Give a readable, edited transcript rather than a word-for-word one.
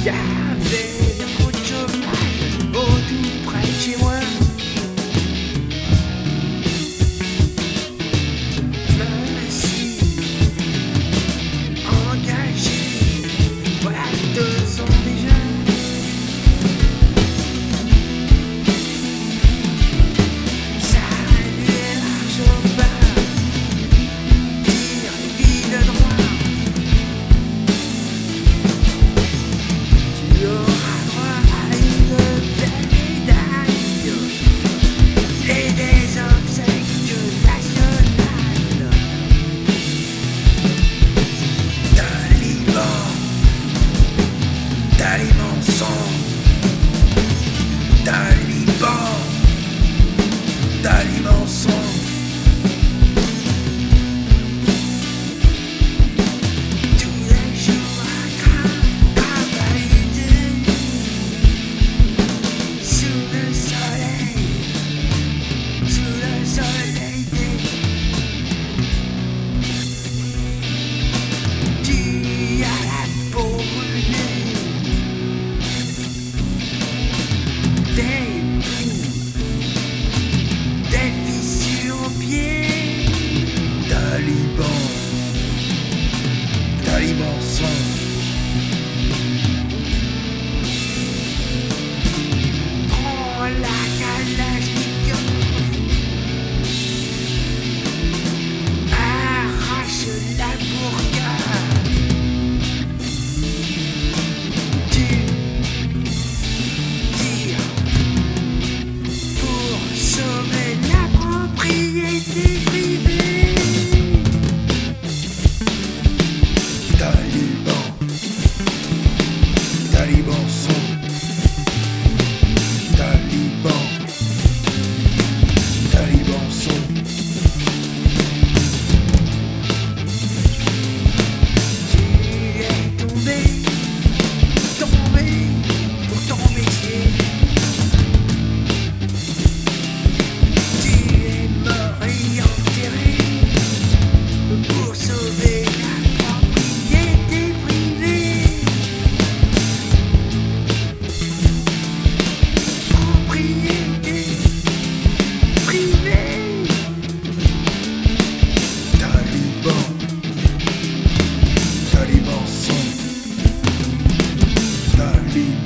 y avait bien trop de chômage au tout près de chez moi. Je me suis engagé, voilà 2 ans déjà. Ça lui marche pas, dire ville droit. Tu auras droit à une belle médaille et des obsèques nationales. Taliban sang, Taliban sang. Tous les jours à travailler sous le soleil tu as la peau brûlée, des plis, des fissures aux pieds. Taliban sang. Prends la Kalachnikov, arrache la burqa. Tu tires pour sauver la propriété privée. Taliban sang, Taliban sang. Tu es tombé pour ton métier. Tu es mort et enterré pour sauver la propriété privée. Propriété privée. Taliban sang, Taliban.